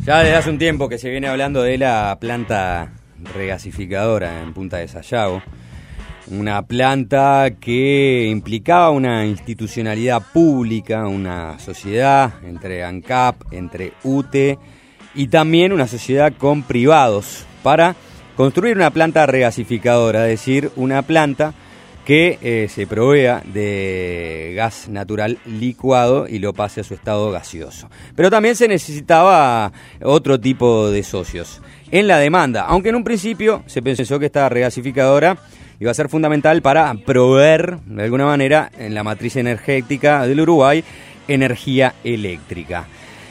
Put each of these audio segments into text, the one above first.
Ya desde hace un tiempo que se viene hablando de la planta regasificadora en Punta de Sayago, una planta que implicaba una institucionalidad pública, una sociedad entre ANCAP, entre UTE y también una sociedad con privados para construir una planta regasificadora, es decir, una planta que se provea de gas natural licuado y lo pase a su estado gaseoso. Pero también se necesitaba otro tipo de socios en la demanda, aunque en un principio se pensó que esta regasificadora iba a ser fundamental para proveer, de alguna manera, en la matriz energética del Uruguay, energía eléctrica.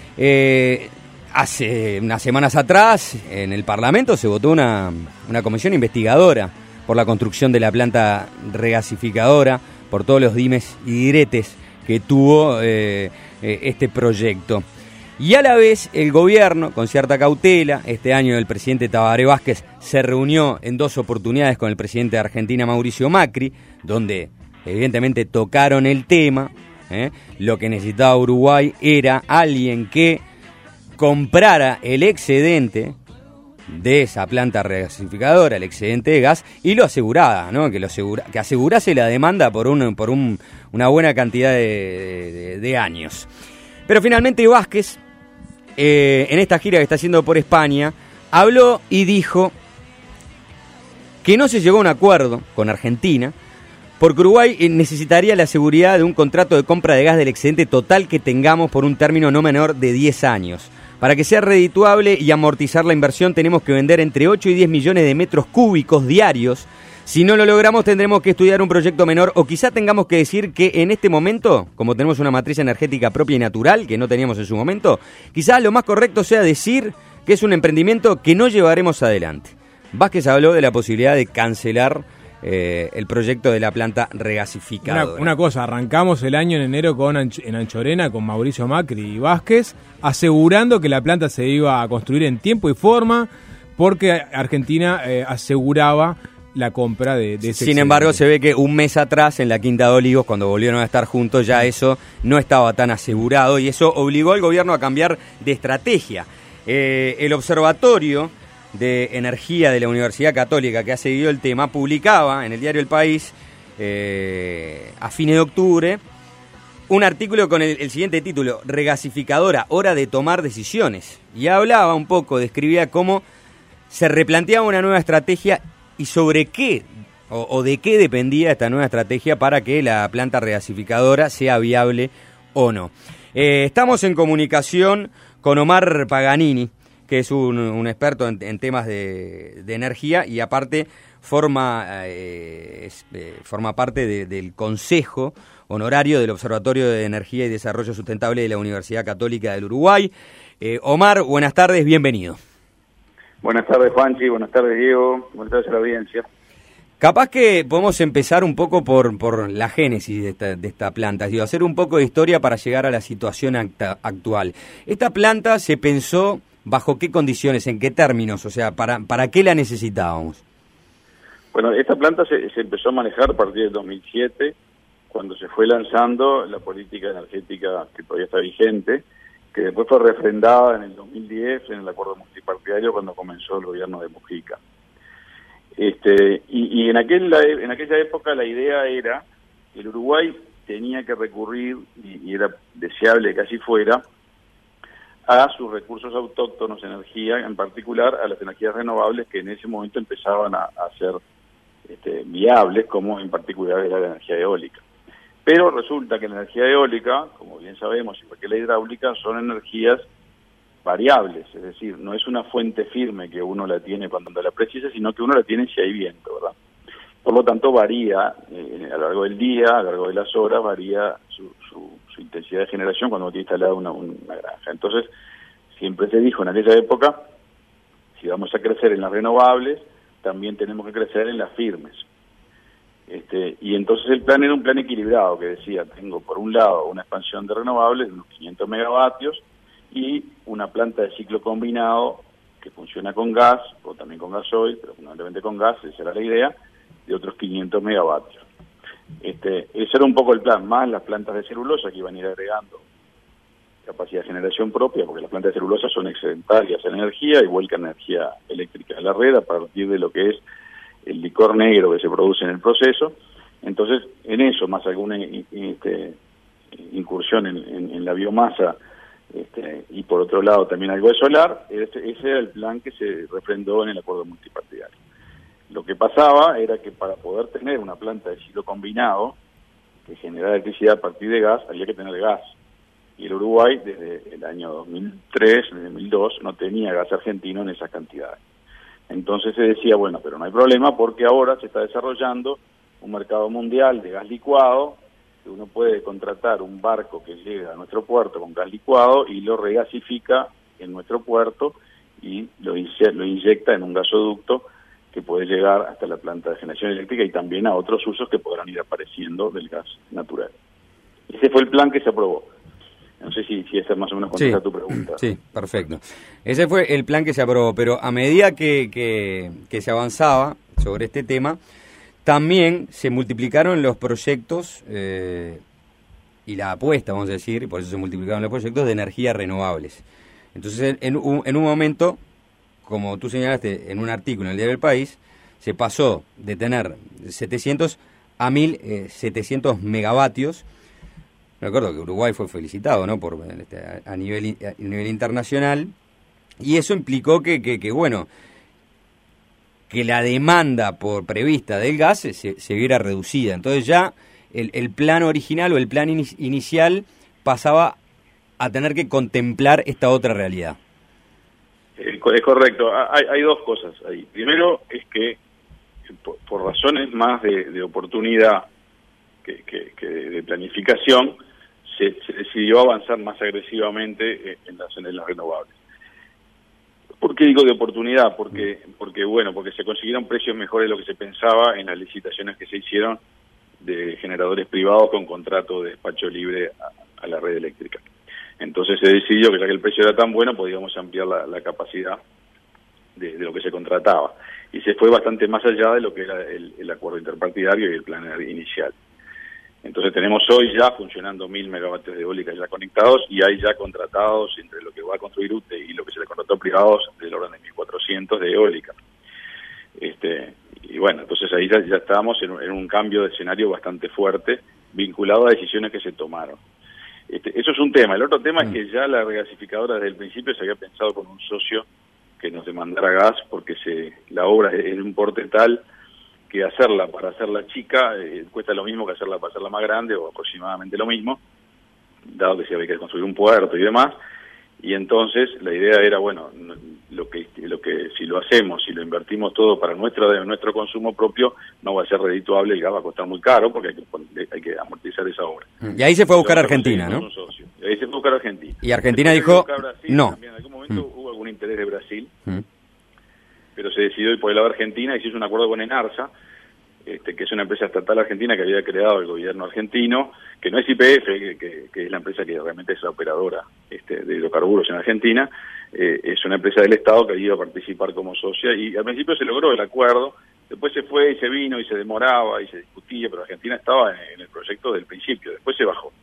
Hace unas semanas atrás, en el Parlamento se votó una comisión investigadora por la construcción de la planta regasificadora, por todos los dimes y diretes que tuvo este proyecto. Y a la vez el gobierno, con cierta cautela, este año el presidente Tabaré Vázquez se reunió en 2 oportunidades con el presidente de Argentina, Mauricio Macri, donde evidentemente tocaron el tema. Lo que necesitaba Uruguay era alguien que comprara el excedente de esa planta regasificadora, el excedente de gas, y lo aseguraba, ¿no? Que asegurase la demanda por una buena cantidad de años. Pero finalmente Vázquez, en esta gira que está haciendo por España, habló y dijo que no se llegó a un acuerdo con Argentina porque Uruguay necesitaría la seguridad de un contrato de compra de gas del excedente total que tengamos por un término no menor de 10 años. Para que sea redituable y amortizar la inversión tenemos que vender entre 8 y 10 millones de metros cúbicos diarios. Si no lo logramos tendremos que estudiar un proyecto menor o quizá tengamos que decir que en este momento, como tenemos una matriz energética propia y natural que no teníamos en su momento, quizás lo más correcto sea decir que es un emprendimiento que no llevaremos adelante. Vázquez habló de la posibilidad de cancelar el proyecto de la planta regasificadora. Una cosa, arrancamos el año en enero en Anchorena con Mauricio Macri y Vázquez, asegurando que la planta se iba a construir en tiempo y forma porque Argentina aseguraba la compra de ese Sin embargo, se ve que un mes atrás, en la Quinta de Olivos, cuando volvieron a estar juntos, ya eso no estaba tan asegurado y eso obligó al gobierno a cambiar de estrategia. El Observatorio de Energía de la Universidad Católica, que ha seguido el tema, publicaba en el diario El País, a fines de octubre, un artículo con el siguiente título: Regasificadora, hora de tomar decisiones. Y hablaba un poco, describía cómo se replanteaba una nueva estrategia y sobre qué o de qué dependía esta nueva estrategia para que la planta regasificadora sea viable o no. Estamos en comunicación con Omar Paganini, que es un experto en temas de energía y aparte forma parte del Consejo Honorario del Observatorio de Energía y Desarrollo Sustentable de la Universidad Católica del Uruguay. Omar, buenas tardes, bienvenido. Buenas tardes, Juanchi, buenas tardes, Diego, buenas tardes a la audiencia. Capaz que podemos empezar un poco por la génesis de esta planta, digo, hacer un poco de historia para llegar a la situación actual. Esta planta se pensó ¿bajo qué condiciones, en qué términos? O sea, ¿para qué la necesitábamos? Bueno, esta planta se empezó a manejar a partir del 2007, cuando se fue lanzando la política energética que todavía está vigente, que después fue refrendada en el 2010 en el acuerdo multipartidario cuando comenzó el gobierno de Mujica. Y en aquella época la idea era que el Uruguay tenía que recurrir, y era deseable que así fuera, a sus recursos autóctonos de energía, en particular a las energías renovables que en ese momento empezaban a ser viables, como en particular era la energía eólica. Pero resulta que la energía eólica, como bien sabemos, igual que la hidráulica, son energías variables, es decir, no es una fuente firme que uno la tiene cuando la precisa, sino que uno la tiene si hay viento, ¿verdad? Por lo tanto, varía a lo largo del día, a lo largo de las horas, varía su intensidad de generación cuando uno tiene instalada una granja. Entonces, siempre se dijo en aquella época, si vamos a crecer en las renovables, también tenemos que crecer en las firmes. Y entonces el plan era un plan equilibrado, que decía, tengo por un lado una expansión de renovables de unos 500 megavatios y una planta de ciclo combinado que funciona con gas, o también con gasoil, pero fundamentalmente con gas, esa era la idea, de otros 500 megavatios. Ese era un poco el plan, más las plantas de celulosa que iban a ir agregando capacidad de generación propia, porque las plantas de celulosa son excedentarias en energía y vuelcan energía eléctrica a la red a partir de lo que es el licor negro que se produce en el proceso. Entonces, en eso, más alguna incursión en la biomasa, y por otro lado también algo de solar, ese era el plan que se refrendó en el acuerdo multipartidario. Lo que pasaba era que para poder tener una planta de ciclo combinado que generara electricidad a partir de gas, había que tener gas. Y el Uruguay, desde el año 2003, desde 2002, no tenía gas argentino en esas cantidades. Entonces se decía, bueno, pero no hay problema porque ahora se está desarrollando un mercado mundial de gas licuado, que uno puede contratar un barco que llega a nuestro puerto con gas licuado y lo regasifica en nuestro puerto y lo inyecta en un gasoducto que puede llegar hasta la planta de generación eléctrica y también a otros usos que podrán ir apareciendo del gas natural. Ese fue el plan que se aprobó. No sé si esa más o menos contesta tu pregunta. Sí, perfecto. Ese fue el plan que se aprobó, pero a medida que se avanzaba sobre este tema, también se multiplicaron los proyectos y la apuesta, vamos a decir, por eso se multiplicaron los proyectos de energías renovables. Entonces, en un momento, como tú señalaste en un artículo en el Diario del País, se pasó de tener 700 a 1.700 megavatios. Recuerdo que Uruguay fue felicitado, ¿no?, por a nivel internacional, y eso implicó que la demanda prevista del gas se viera reducida. Entonces ya el plan original o el plan inicial pasaba a tener que contemplar esta otra realidad. Es correcto. Hay dos cosas ahí. Primero es que por razones más de oportunidad que de planificación, se decidió avanzar más agresivamente en las renovables. ¿Por qué digo de oportunidad? Porque se consiguieron precios mejores de lo que se pensaba en las licitaciones que se hicieron de generadores privados con contrato de despacho libre a la red eléctrica. Entonces se decidió que ya que el precio era tan bueno, podíamos ampliar la capacidad de lo que se contrataba. Y se fue bastante más allá de lo que era el acuerdo interpartidario y el plan inicial. Entonces tenemos hoy ya funcionando 1.000 megavatios de eólica ya conectados y hay ya contratados entre lo que va a construir UTE y lo que se le contrató a privados del orden de 1.400 de eólica. Y bueno, entonces ahí ya estábamos en un cambio de escenario bastante fuerte vinculado a decisiones que se tomaron. Eso es un tema. El otro tema es que ya la regasificadora desde el principio se había pensado con un socio que nos demandara gas porque la obra es de un porte tal que para hacerla chica cuesta lo mismo que hacerla para hacerla más grande o aproximadamente lo mismo, dado que se había que construir un puerto y demás. Y entonces la idea era, bueno, lo que si lo hacemos, si lo invertimos todo para nuestro consumo propio, no va a ser redituable, el gas va a costar muy caro porque hay que amortizar esa obra. Y ahí se fue a buscar Argentina, ¿no? Y ahí se fue a buscar Argentina. Y Argentina dijo, no. También en algún momento hubo algún interés de Brasil, pero se decidió ir por el lado de Argentina y se hizo un acuerdo con Enarsa, que es una empresa estatal argentina que había creado el gobierno argentino, que no es YPF, que es la empresa que realmente es la operadora de hidrocarburos en Argentina, es una empresa del Estado que ha ido a participar como socia, y al principio se logró el acuerdo, después se fue y se vino y se demoraba y se discutía, pero Argentina estaba en el proyecto del principio, después se bajó.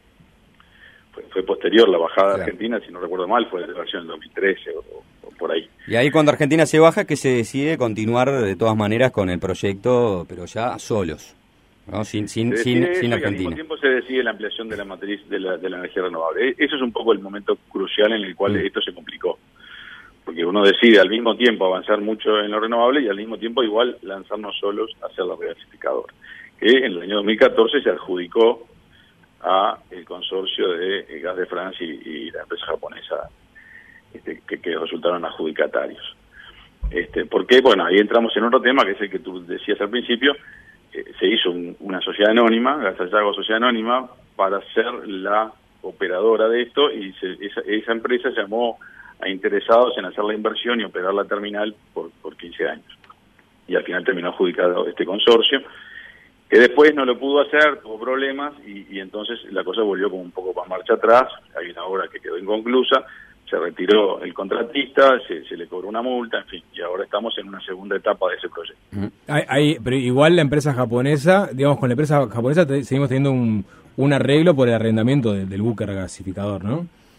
Fue posterior la bajada de Argentina, si no recuerdo mal, fue de la versión del 2013 o por ahí. Y ahí cuando Argentina se baja, que se decide continuar de todas maneras con el proyecto, pero ya solos, ¿no? Sin Argentina. Al mismo tiempo se decide la ampliación de la matriz de la energía renovable. Eso es un poco el momento crucial en el cual esto se complicó. Porque uno decide al mismo tiempo avanzar mucho en lo renovable y al mismo tiempo igual lanzarnos solos hacia la regasificadora. Que en el año 2014 se adjudicó a el consorcio de Gas de Francia y la empresa japonesa que resultaron adjudicatarios. Porque, bueno, ahí entramos en otro tema, que es el que tú decías al principio, se hizo una sociedad anónima, Gasallago Sociedad Anónima, para ser la operadora de esto, y esa empresa llamó a interesados en hacer la inversión y operar la terminal por 15 años. Y al final terminó adjudicado este consorcio, que después no lo pudo hacer, tuvo problemas, y entonces la cosa volvió como un poco para marcha atrás. Hay una obra que quedó inconclusa, se retiró el contratista, se le cobró una multa, en fin, y ahora estamos en una segunda etapa de ese proyecto. Pero igual la empresa japonesa, digamos, con la empresa japonesa seguimos teniendo un arreglo por el arrendamiento del buque regasificador, ¿no?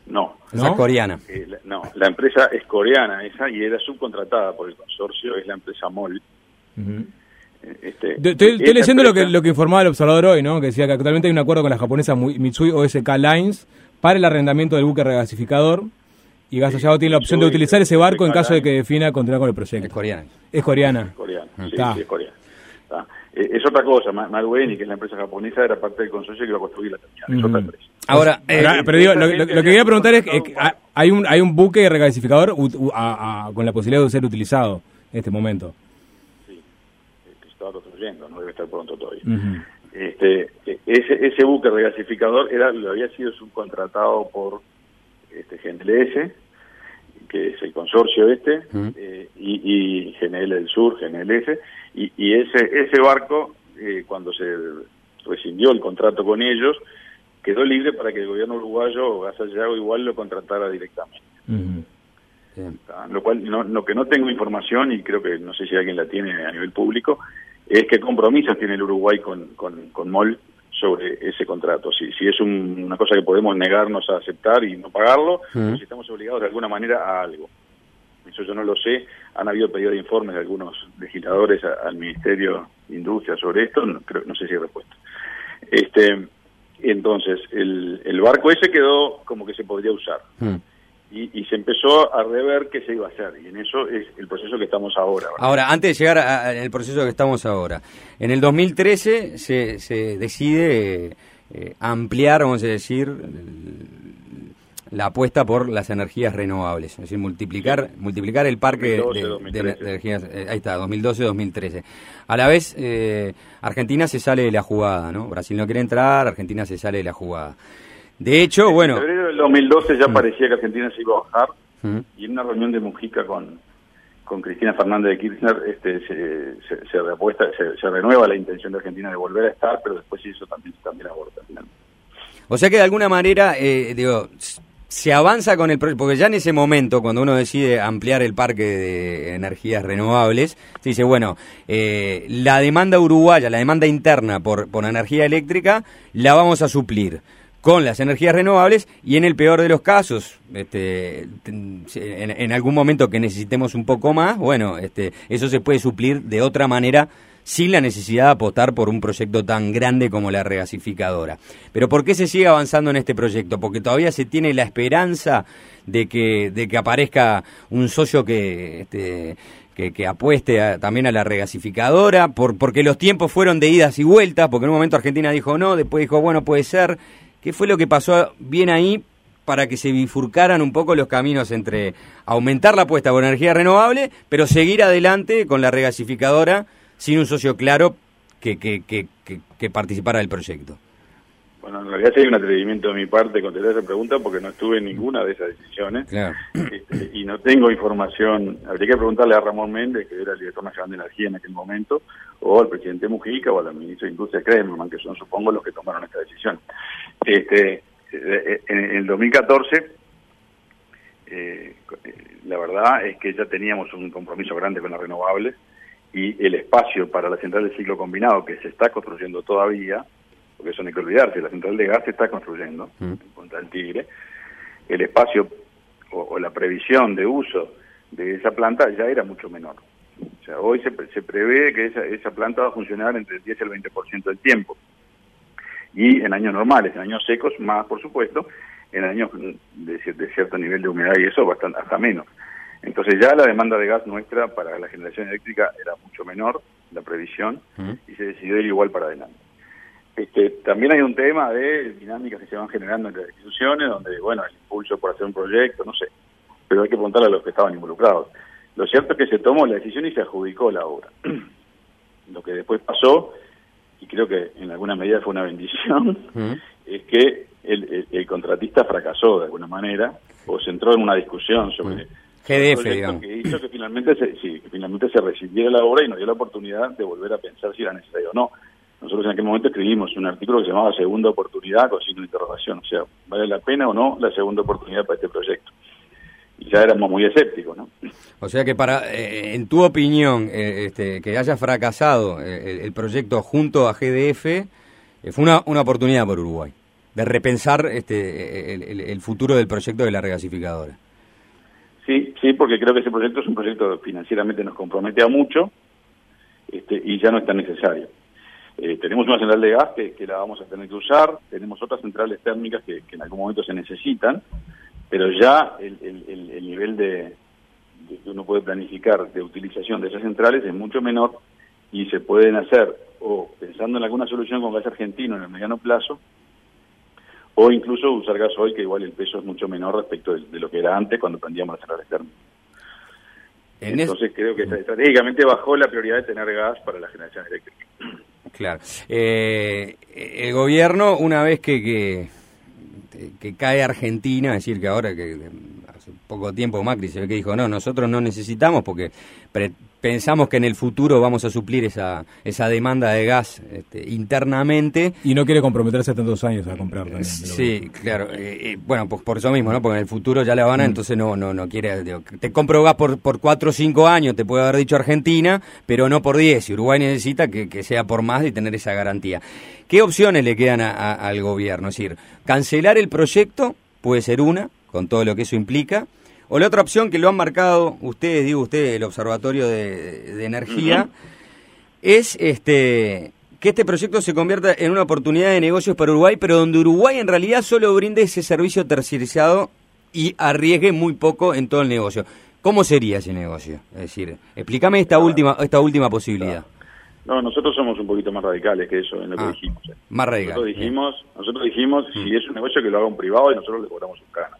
No. Esa es coreana. La empresa es coreana esa y era subcontratada por el consorcio, es la empresa MOL. Uh-huh. Estoy leyendo empresa, lo que informaba el Observador hoy, ¿no? Que decía que actualmente hay un acuerdo con la japonesa Mitsui O.S.K. Lines para el arrendamiento del buque regasificador y Gas Allado tiene la opción de utilizar ese barco en caso de que defina continuar con el proyecto. Es coreana. Es coreana. Es coreana, sí, es coreana. Es otra cosa, Marubeni, que es la empresa japonesa, era parte del consorcio que iba a construir la terminal, es otra empresa. Ahora, pero digo, lo que quería preguntar es que hay un buque regasificador con la posibilidad de ser utilizado en este momento. Sí, que se estaba construyendo, no debe estar pronto todavía. Uh-huh. Ese buque regasificador lo había sido subcontratado por GNLS, que es el consorcio uh-huh. Y GNL del Sur, GNLS, y ese barco, cuando se rescindió el contrato con ellos, quedó libre para que el gobierno uruguayo o Gas Allado igual lo contratara directamente. Uh-huh. Lo cual, lo que no tengo información, y creo que no sé si alguien la tiene a nivel público, es qué compromisos tiene el Uruguay con MOL sobre ese contrato. Si es una cosa que podemos negarnos a aceptar y no pagarlo, uh-huh. o si estamos obligados de alguna manera a algo. Eso yo no lo sé. Han habido pedidos de informes de algunos legisladores al Ministerio de Industria sobre esto, no sé si hay respuesta. Entonces, el barco ese quedó como que se podría usar. Uh-huh. Y se empezó a rever qué se iba a hacer, y en eso es el proceso que estamos ahora. ¿Verdad? Ahora, antes de llegar al proceso que estamos ahora, en el 2013 se decide ampliar, vamos a decir, la apuesta por las energías renovables, es decir, multiplicar el parque 2012, de energías, ahí está, 2012-2013. A la vez, Argentina se sale de la jugada, ¿no? Brasil no quiere entrar, Argentina se sale de la jugada. De hecho, bueno... En febrero del 2012 ya parecía que Argentina se iba a bajar, y en una reunión de Mujica con Cristina Fernández de Kirchner se renueva la intención de Argentina de volver a estar, pero después eso también aborta finalmente. O sea que de alguna manera, se avanza con el proyecto, porque ya en ese momento, cuando uno decide ampliar el parque de energías renovables, se dice, bueno, la demanda uruguaya, la demanda interna por energía eléctrica, la vamos a suplir con las energías renovables, y en el peor de los casos, en algún momento que necesitemos un poco más, bueno, eso se puede suplir de otra manera sin la necesidad de apostar por un proyecto tan grande como la regasificadora. Pero ¿por qué se sigue avanzando en este proyecto? Porque todavía se tiene la esperanza de que aparezca un socio que apueste también a la regasificadora, porque los tiempos fueron de idas y vueltas, porque en un momento Argentina dijo no, después dijo bueno, puede ser. ¿Qué fue lo que pasó bien ahí para que se bifurcaran un poco los caminos entre aumentar la apuesta por energía renovable, pero seguir adelante con la regasificadora sin un socio claro que participara del proyecto? Bueno, en realidad sí hay un atrevimiento de mi parte contestar esa pregunta porque no estuve en ninguna de esas decisiones. Claro. Y no tengo información. Habría que preguntarle a Ramón Méndez, que era el director nacional de energía en aquel momento, o al presidente Mujica o al ministro de Industria Kremerman, que son, supongo, los que tomaron esta decisión. En el 2014, la verdad es que ya teníamos un compromiso grande con las renovables, y el espacio para la central de ciclo combinado, que se está construyendo todavía, porque eso no hay que olvidarse, la central de gas se está construyendo en Punta del Tigre, el espacio o la previsión de uso de esa planta ya era mucho menor. O sea, hoy se prevé que esa planta va a funcionar entre el 10 y el 20% del tiempo. Y en años normales, en años secos, más por supuesto, en años de cierto nivel de humedad y eso, bastante, hasta menos. Entonces ya la demanda de gas nuestra para la generación eléctrica era mucho menor, la previsión, y se decidió ir igual para adelante. También hay un tema de dinámicas que se van generando entre las instituciones, donde, bueno, el impulso por hacer un proyecto, no sé, pero hay que preguntarle a los que estaban involucrados. Lo cierto es que se tomó la decisión y se adjudicó la obra. Lo que después pasó, y creo que en alguna medida fue una bendición, es que el contratista fracasó de alguna manera, o se entró en una discusión sobre GDF, digamos. Que hizo que finalmente se recibiera la obra y nos dio la oportunidad de volver a pensar si era necesario o no. Nosotros en aquel momento escribimos un artículo que se llamaba Segunda Oportunidad con signo de interrogación, o sea, ¿vale la pena o no la segunda oportunidad para este proyecto? Y ya éramos muy escépticos, ¿no? O sea que en tu opinión, que haya fracasado el proyecto junto a GDF, fue una oportunidad por Uruguay. de repensar el futuro del proyecto de la regasificadora. Sí, porque creo que ese proyecto es un proyecto que financieramente nos compromete a mucho, y ya no es tan necesario. Tenemos una central de gas que la vamos a tener que usar, tenemos otras centrales térmicas que en algún momento se necesitan, pero ya el nivel de que uno puede planificar de utilización de esas centrales es mucho menor y se pueden hacer, o pensando en alguna solución con gas argentino en el mediano plazo, o incluso usar gasoil, que igual el peso es mucho menor respecto de lo que era antes cuando prendíamos las centrales térmicas. Entonces creo que estratégicamente bajó la prioridad de tener gas para la generación eléctrica. Claro. El gobierno, una vez que cae Argentina, es decir, que ahora que hace poco tiempo Macri se ve que dijo, no, nosotros no necesitamos porque pensamos que en el futuro vamos a suplir esa demanda de gas internamente. Y no quiere comprometerse tantos años a comprar también. Sí, claro. Bueno, pues por eso mismo, ¿no? Porque en el futuro ya la van a, entonces no quiere. Te compro gas por 4 o 5 años, te puede haber dicho Argentina, pero no por 10. Y Uruguay necesita que sea por más y tener esa garantía. ¿Qué opciones le quedan al gobierno? Es decir, cancelar el proyecto puede ser una, con todo lo que eso implica. O la otra opción que lo han marcado ustedes, el Observatorio de Energía, es que este proyecto se convierta en una oportunidad de negocios para Uruguay, pero donde Uruguay en realidad solo brinde ese servicio terciarizado y arriesgue muy poco en todo el negocio. ¿Cómo sería ese negocio? Es decir, explícame esta última posibilidad. No, nosotros somos un poquito más radicales que eso en lo que dijimos. Más radical. Nosotros dijimos si es un negocio que lo haga un privado y nosotros le cobramos un cana.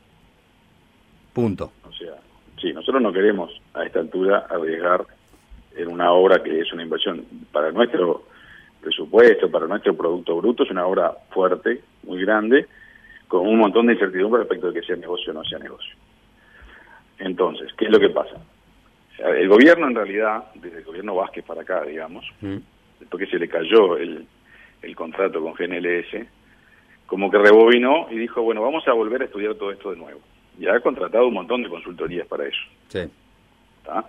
Punto. O sea, sí, nosotros no queremos a esta altura arriesgar en una obra que es una inversión para nuestro presupuesto, para nuestro Producto Bruto, es una obra fuerte, muy grande, con un montón de incertidumbre respecto de que sea negocio o no sea negocio. Entonces, ¿qué es lo que pasa? O sea, el gobierno en realidad, desde el gobierno Vázquez para acá, digamos, después que se le cayó el contrato con GNLS, como que rebobinó y dijo, bueno, vamos a volver a estudiar todo esto de nuevo. Y ha contratado un montón de consultorías para eso. Sí. ¿Tá?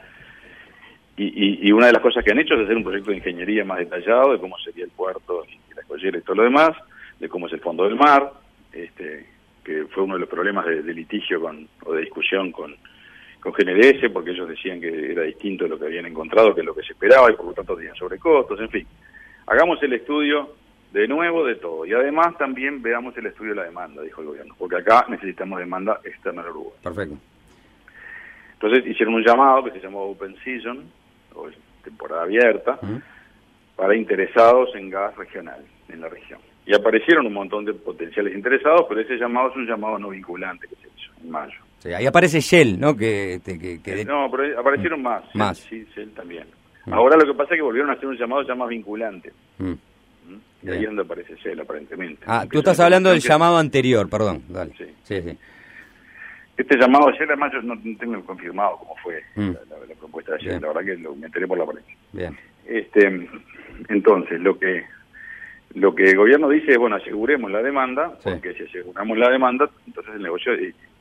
Y una de las cosas que han hecho es hacer un proyecto de ingeniería más detallado de cómo sería el puerto y la escollera y todo lo demás, de cómo es el fondo del mar, que fue uno de los problemas de litigio o de discusión con GNLS, porque ellos decían que era distinto de lo que habían encontrado, que lo que se esperaba, y por lo tanto tenían sobrecostos, en fin. Hagamos el estudio de nuevo de todo. Y además también veamos el estudio de la demanda, dijo el gobierno, porque acá necesitamos demanda externa al Uruguay. Perfecto. Entonces hicieron un llamado que se llamó Open Season, o temporada abierta, para interesados en gas regional, en la región. Y aparecieron un montón de potenciales interesados, pero ese llamado es un llamado no vinculante que se hizo en mayo. Sí, ahí aparece Shell, ¿no? No, pero aparecieron más. Más. Sí, Shell también. Ahora lo que pasa es que volvieron a hacer un llamado ya más vinculante. Y ahí es donde aparece Shell, aparentemente. Tú estás hablando del llamado anterior, perdón. Dale. Sí. Este llamado de Shell, además yo no tengo confirmado cómo fue la propuesta de Shell. La verdad que me enteré por la prensa. Bien. Entonces, lo que el gobierno dice es, bueno, aseguremos la demanda, porque si aseguramos la demanda, entonces el negocio es distinto.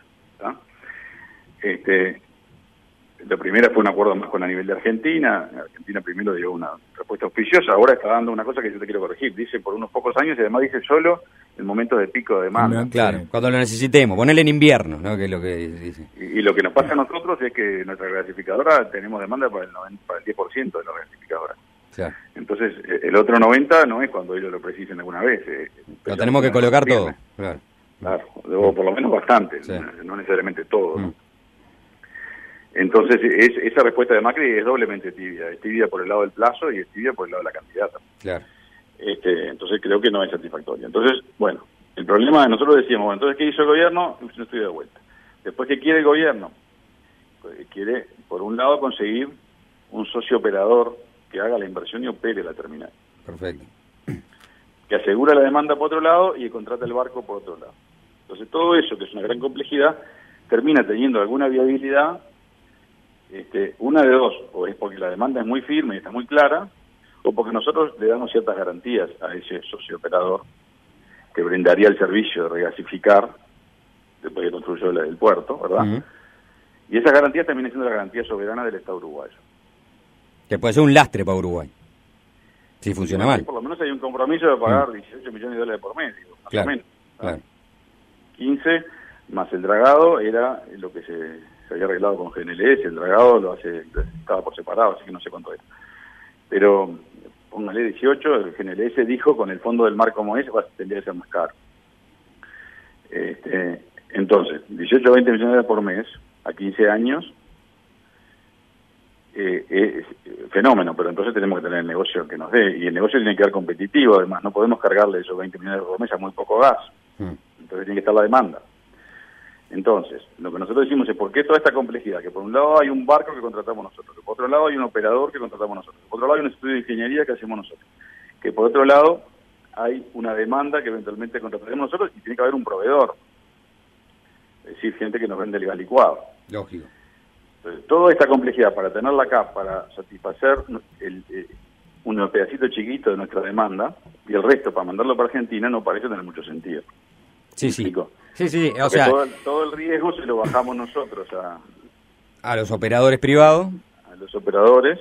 La primera fue un acuerdo más con a nivel de Argentina. Argentina primero dio una respuesta auspiciosa, ahora está dando una cosa que yo te quiero corregir. Dice por unos pocos años y además dice solo en momentos de pico de demanda. Claro, cuando lo necesitemos, ponele en invierno, ¿no? Que es lo que dice. Y lo que nos pasa a nosotros es que nuestra regasificadora tenemos demanda para el 10% de la regasificadora. Claro. Entonces, el otro 90% no es cuando ellos lo precisen alguna vez. Lo tenemos que colocar todo. Claro, o por lo menos bastante, no necesariamente todo, ¿no? Entonces, esa respuesta de Macri es doblemente tibia. Es tibia por el lado del plazo y es tibia por el lado de la cantidad. Claro. Entonces, creo que no es satisfactoria. Entonces, bueno, el problema, nosotros decíamos, bueno, entonces, ¿qué hizo el gobierno? Un estudio de vuelta. Después, ¿qué quiere el gobierno? Quiere, por un lado, conseguir un socio operador que haga la inversión y opere la terminal. Perfecto. Que asegura la demanda por otro lado y que contrata el barco por otro lado. Entonces, todo eso, que es una gran complejidad, termina teniendo alguna viabilidad. Una de dos, o es porque la demanda es muy firme y está muy clara, o porque nosotros le damos ciertas garantías a ese socio operador que brindaría el servicio de regasificar después que construyó el puerto, ¿verdad? Y esas garantías terminan siendo la garantía soberana del Estado uruguayo. Que puede ser un lastre para Uruguay, si funciona mal. Por lo menos hay un compromiso de pagar 18 millones de dólares por mes, más o menos. Claro. 15 más el dragado era lo que se había arreglado con GNLS, el dragado estaba por separado, así que no sé cuánto era. Pero póngale 18, el GNLS dijo con el fondo del mar como es, tendría que ser más caro. Entonces, 18 o 20 millones por mes, a 15 años, es fenómeno, pero entonces tenemos que tener el negocio que nos dé, y el negocio tiene que ser competitivo, además, no podemos cargarle esos 20 millones por mes a muy poco gas, entonces tiene que estar la demanda. Entonces, lo que nosotros decimos es, ¿por qué toda esta complejidad? Que por un lado hay un barco que contratamos nosotros, que por otro lado hay un operador que contratamos nosotros, que por otro lado hay un estudio de ingeniería que hacemos nosotros, que por otro lado hay una demanda que eventualmente contrataremos nosotros y tiene que haber un proveedor, es decir, gente que nos vende el gas licuado. Lógico. Entonces, toda esta complejidad para tenerla acá, para satisfacer un pedacito chiquito de nuestra demanda y el resto para mandarlo para Argentina no parece tener mucho sentido. Sí, sí. ¿Explico? Sí, o porque sea, todo el riesgo se lo bajamos nosotros a los operadores privados, a los operadores,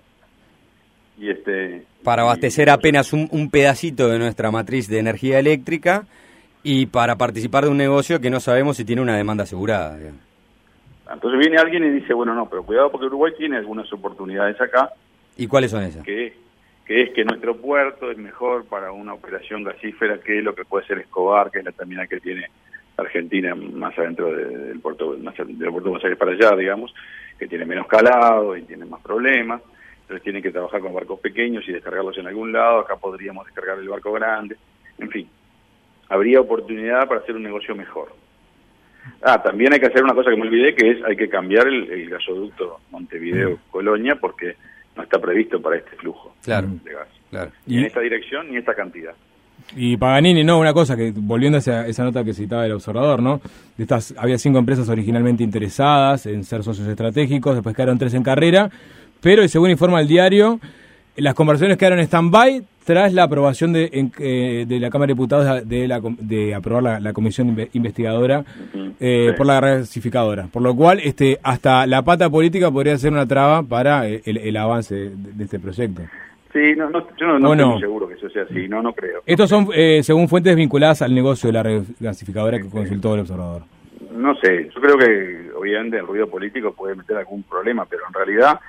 y para abastecer apenas un pedacito de nuestra matriz de energía eléctrica y para participar de un negocio que no sabemos si tiene una demanda asegurada. Digamos. Entonces viene alguien y dice, bueno, no, pero cuidado porque Uruguay tiene algunas oportunidades acá. ¿Y cuáles son esas? Que es que nuestro puerto es mejor para una operación gasífera que lo que puede ser Escobar, que es la terminal que tiene Argentina más adentro del puerto de Buenos Aires para allá, digamos, que tiene menos calado y tiene más problemas, entonces tienen que trabajar con barcos pequeños y descargarlos en algún lado, acá podríamos descargar el barco grande, en fin, habría oportunidad para hacer un negocio mejor. También hay que hacer una cosa que me olvidé, que es hay que cambiar el gasoducto Montevideo-Colonia porque no está previsto para este flujo de gas. Claro. Ni en esta dirección ni esta cantidad. Y Paganini, no, una cosa que, volviendo a esa nota que citaba el observador, ¿no? Había 5 empresas originalmente interesadas en ser socios estratégicos, después quedaron 3 en carrera, pero según informa el diario, las conversaciones quedaron en stand-by tras la aprobación de la Cámara de Diputados de aprobar la comisión investigadora por la gasificadora. Por lo cual, hasta la pata política podría ser una traba para el avance de este proyecto. Sí, yo no estoy muy seguro que eso sea así, no creo. Estos son, según fuentes vinculadas al negocio de la gasificadora que consultó el observador. No sé, yo creo que obviamente el ruido político puede meter algún problema, pero en realidad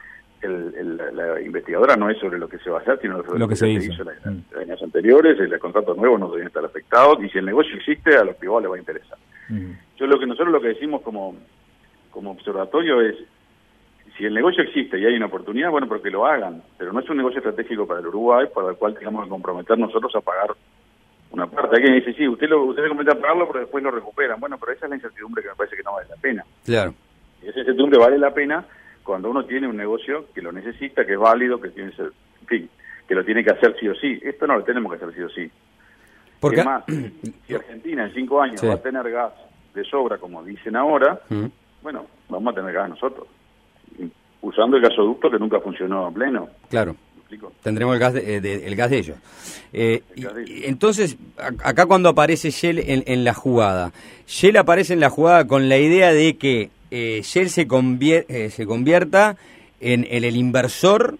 la investigadora no es sobre lo que se va a hacer, sino sobre lo que se hizo en los años anteriores, el contrato nuevo no debería estar afectado, y si el negocio existe, a los privados les va a interesar. Nosotros lo que decimos como observatorio es, si el negocio existe y hay una oportunidad, bueno, pero que lo hagan, pero no es un negocio estratégico para el Uruguay, para el cual tengamos que comprometer nosotros a pagar una parte. Alguien dice, sí, usted se compromete a pagarlo, pero después lo recuperan. Bueno, pero esa es la incertidumbre que me parece que no vale la pena. Claro. Y esa incertidumbre vale la pena cuando uno tiene un negocio que lo necesita, que es válido, que tiene, en fin, que lo tiene que hacer sí o sí. Esto no lo tenemos que hacer sí o sí. Porque más, si Argentina en 5 años va a tener gas de sobra, como dicen ahora, bueno, vamos a tener gas nosotros, usando el gasoducto que nunca funcionó a pleno. Claro. Tendremos el gas de ellos. Entonces, acá cuando aparece Shell en la jugada, Shell aparece en la jugada con la idea de que Shell se convierta en el inversor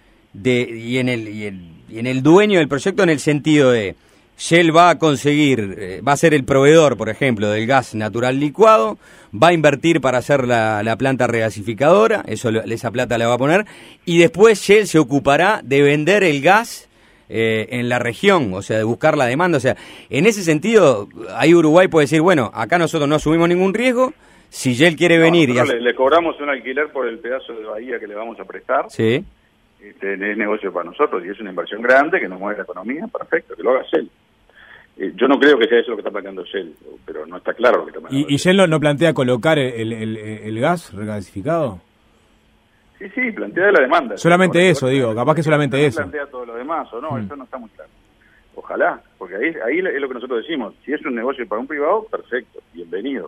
y en el dueño del proyecto, en el sentido de Shell va a conseguir, va a ser el proveedor, por ejemplo, del gas natural licuado, va a invertir para hacer la planta regasificadora, esa plata la va a poner, y después Shell se ocupará de vender el gas en la región, o sea, de buscar la demanda. O sea, en ese sentido, ahí Uruguay puede decir, bueno, acá nosotros no asumimos ningún riesgo, si Shell quiere venir... Le cobramos un alquiler por el pedazo de bahía que le vamos a prestar. Sí. Es negocio para nosotros y es una inversión grande que nos mueve la economía, perfecto, que lo haga Shell. Yo no creo que sea eso lo que está planteando Shell, pero no está claro lo que está planteando. ¿Y Shell no plantea colocar el gas regasificado? Sí, plantea la demanda. Solamente eso, digo, capaz que solamente eso. Plantea todo lo demás, o no, eso no está muy claro. Ojalá, porque ahí es lo que nosotros decimos. Si es un negocio para un privado, perfecto, bienvenido.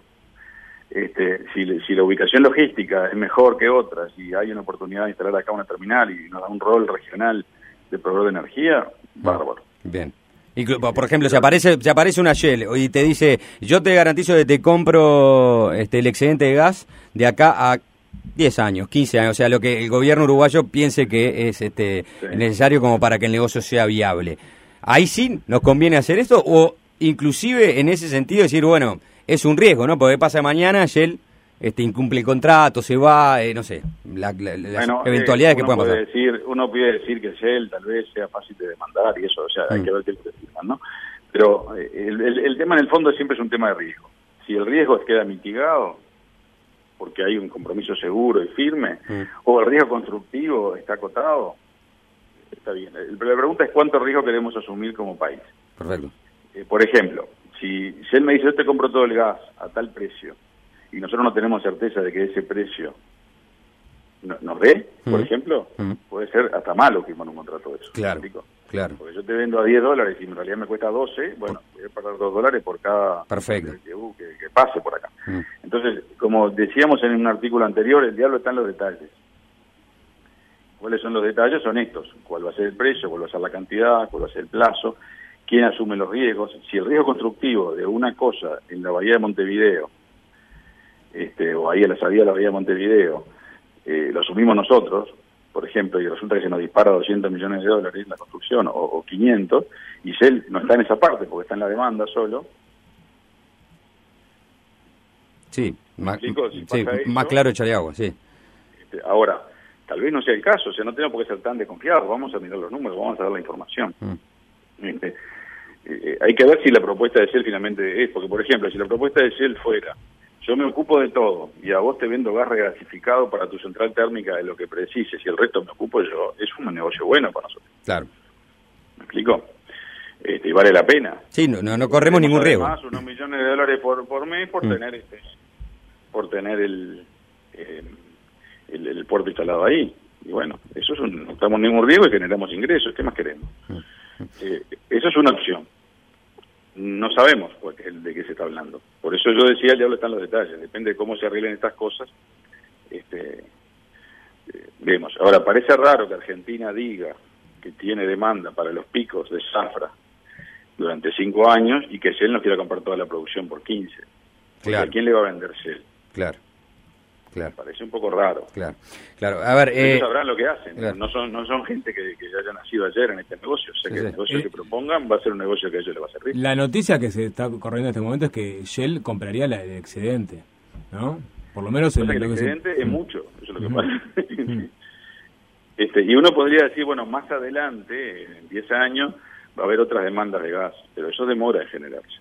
Si la ubicación logística es mejor que otras, si hay una oportunidad de instalar acá una terminal y nos da un rol regional de proveedor de energía, bárbaro. Bien. Y, por ejemplo, si aparece una Shell y te dice, yo te garantizo que te compro el excedente de gas de acá a 10 años, 15 años, o sea, lo que el gobierno uruguayo piense que es necesario como para que el negocio sea viable. ¿Ahí sí nos conviene hacer esto o inclusive en ese sentido decir, bueno, es un riesgo, ¿no? Porque pasa mañana, Shell incumple el contrato, se va, no sé, las eventualidades que puedan pasar. Uno puede decir que Shell tal vez sea fácil de demandar y eso, o sea, hay que ver qué es lo que firman, ¿no? Pero el tema en el fondo siempre es un tema de riesgo. Si el riesgo queda mitigado, porque hay un compromiso seguro y firme, o el riesgo constructivo está acotado, está bien. Pero la pregunta es cuánto riesgo queremos asumir como país. Perfecto. Por ejemplo, si él me dice, yo te compro todo el gas a tal precio, y nosotros no tenemos certeza de que ese precio nos dé, por ejemplo, puede ser hasta malo firmar un contrato de eso. Claro, claro. Porque yo te vendo a $10 y en realidad me cuesta 12, bueno, voy a pagar $2 por cada que pase por acá. Entonces, como decíamos en un artículo anterior, el diablo está en los detalles. ¿Cuáles son los detalles? Son estos. ¿Cuál va a ser el precio? ¿Cuál va a ser la cantidad? ¿Cuál va a ser el plazo? ¿Quién asume los riesgos? Si el riesgo constructivo de una cosa en la bahía de Montevideo, o ahí a la salida de la bahía de Montevideo, lo asumimos nosotros, por ejemplo, y resulta que se nos dispara $200 millones en la construcción, o 500, y Shell no está en esa parte, porque está en la demanda solo. Sí, más claro echarle agua, sí. Ahora, tal vez no sea el caso, o sea, no tenemos por qué ser tan desconfiados, vamos a mirar los números, vamos a dar la información. Hay que ver si la propuesta de Shell finalmente es, porque por ejemplo, si la propuesta de Shell fuera, yo me ocupo de todo y a vos te vendo gas regasificado para tu central térmica de lo que precises y el resto me ocupo yo, es un negocio bueno para nosotros. Claro. ¿Me explico? Y vale la pena. Sí, no corremos ningún riesgo. Además, unos millones de dólares por mes por tener el puerto instalado ahí. Y bueno, eso no estamos en ningún riesgo y generamos ingresos. ¿Qué más queremos? Eso es una opción. No sabemos de qué se está hablando. Por eso yo decía, el diablo está en los detalles. Depende de cómo se arreglen estas cosas. Vemos. Ahora, parece raro que Argentina diga que tiene demanda para los picos de zafra durante 5 años y que Shell no quiera comprar toda la producción por 15. Claro. ¿A quién le va a vender Shell? Claro. Parece un poco raro. Claro. A ver, ellos sabrán lo que hacen. Claro. No son gente que haya nacido ayer en este negocio. O sea, que el negocio que propongan va a ser un negocio que a ellos les va a servir. La noticia que se está corriendo en este momento es que Shell compraría el excedente, ¿no? Por lo menos el excedente es mucho. Eso es lo que pasa. Y uno podría decir, bueno, más adelante, en 10 años, va a haber otras demandas de gas, pero eso demora en generarse.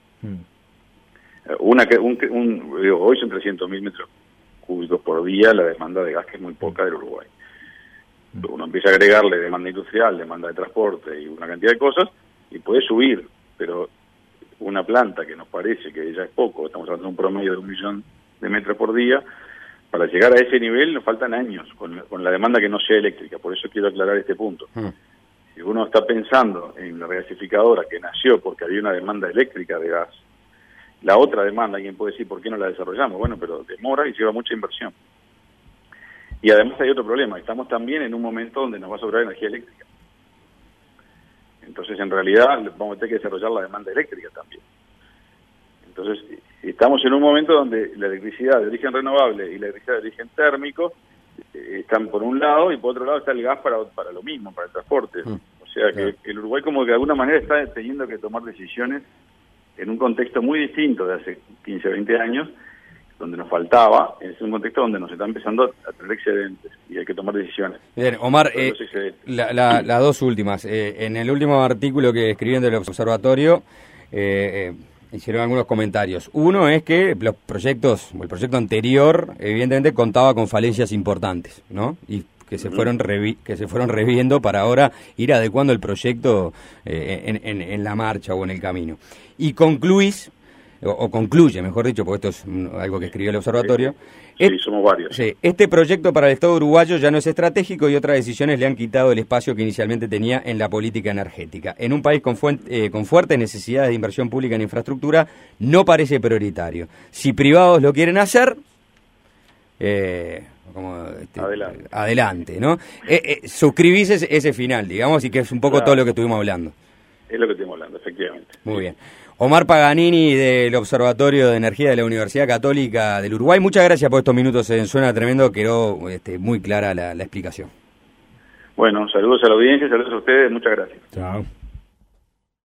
Hoy son 300.000 metros cúbicos por día la demanda de gas, que es muy poca del Uruguay. Uno empieza a agregarle demanda industrial, demanda de transporte y una cantidad de cosas, y puede subir, pero una planta que nos parece que ya es poco, estamos hablando de un promedio de 1 millón de metros por día, para llegar a ese nivel nos faltan años, con la demanda que no sea eléctrica, por eso quiero aclarar este punto. Si uno está pensando en la regasificadora que nació porque había una demanda eléctrica de gas, la otra demanda, alguien puede decir, ¿por qué no la desarrollamos? Bueno, pero demora y lleva mucha inversión. Y además hay otro problema, estamos también en un momento donde nos va a sobrar energía eléctrica. Entonces, en realidad, vamos a tener que desarrollar la demanda eléctrica también. Entonces, estamos en un momento donde la electricidad de origen renovable y la electricidad de origen térmico están por un lado, y por otro lado está el gas para lo mismo, para el transporte. O sea que el Uruguay como que de alguna manera está teniendo que tomar decisiones en un contexto muy distinto de hace 15, 20 años, donde nos faltaba, es un contexto donde nos está empezando a tener excedentes y hay que tomar decisiones. Bien, Omar, las dos últimas. En el último artículo que escribieron del observatorio, hicieron algunos comentarios. Uno es que el proyecto anterior, evidentemente, contaba con falencias importantes, ¿no? Y que se fueron reviendo para ahora ir adecuando el proyecto en la marcha o en el camino. Y concluye, mejor dicho, porque esto es algo que escribió el observatorio. Sí, somos varios. Sí, este proyecto para el Estado uruguayo ya no es estratégico y otras decisiones le han quitado el espacio que inicialmente tenía en la política energética. En un país con fuertes necesidades de inversión pública en infraestructura, no parece prioritario. Si privados lo quieren hacer, adelante, ¿no? Suscribís ese final, digamos, y que es un poco todo lo que estuvimos hablando. Es lo que estuvimos hablando, efectivamente. Muy bien. Omar Paganini, del Observatorio de Energía de la Universidad Católica del Uruguay, muchas gracias por estos minutos en Suena Tremendo, quedó muy clara la explicación. Bueno, saludos a la audiencia, saludos a ustedes, muchas gracias. Chao.